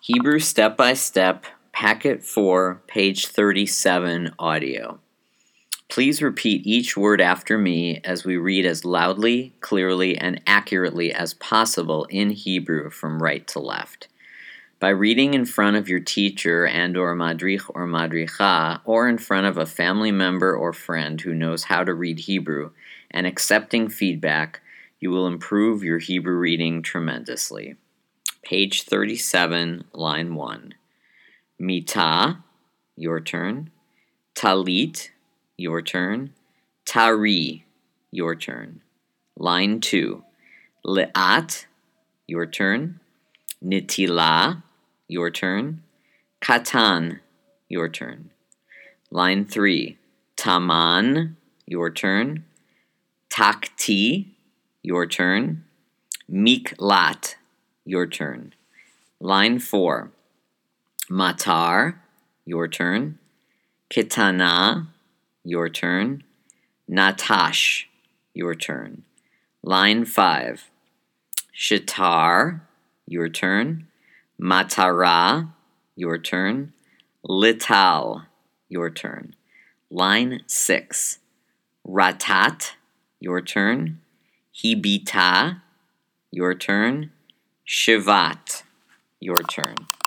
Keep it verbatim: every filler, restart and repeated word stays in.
Hebrew Step by Step, Packet four, page thirty-seven, audio. Please repeat each word after me as we read as loudly, clearly, and accurately as possible in Hebrew from right to left. By reading in front of your teacher and or madrich or madricha, or in front of a family member or friend who knows how to read Hebrew, and accepting feedback, you will improve your Hebrew reading tremendously. Page thirty-seven, line one. Mita, your turn. Talit, your turn. Tari, your turn. Line two. Le'at, your turn. Nitila, your turn. Katan, your turn. Line three. Taman, your turn. Takti, your turn. Miklat, your turn. Line four. Matar, your turn. Kitana, your turn. Natash, your turn. Line five. Shitar, your turn. Matara, your turn. Lital, your turn. Line six. Ratat, your turn. Hibita, your turn. Shivat, your turn.